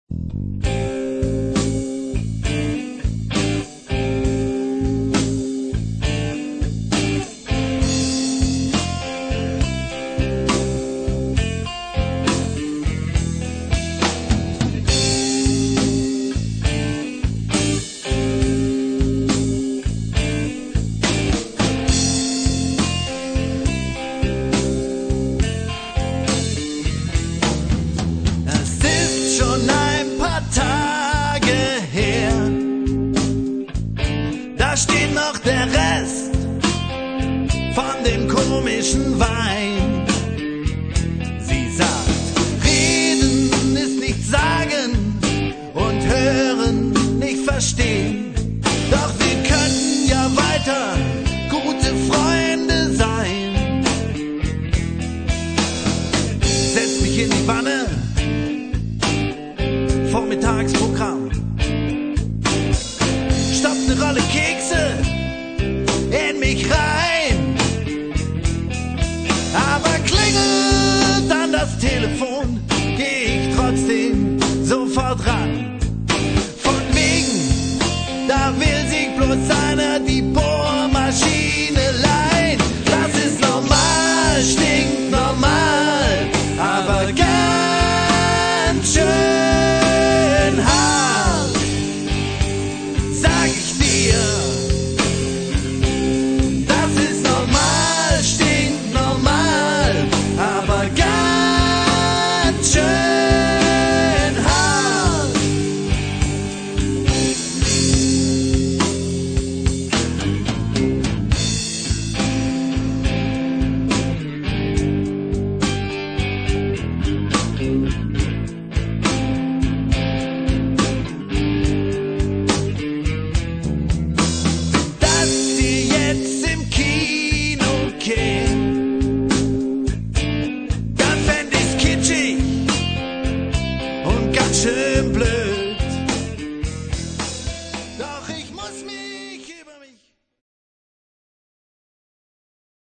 Da steht noch der Rest von dem komischen Wein. Sie sagt, reden ist nicht sagen und hören nicht verstehen. Doch wir könnten ja weiter gute Freunde sein. Setz mich in die Wanne, Vormittagsprogramm. Stopf ne Rolle Kekse in mich rein.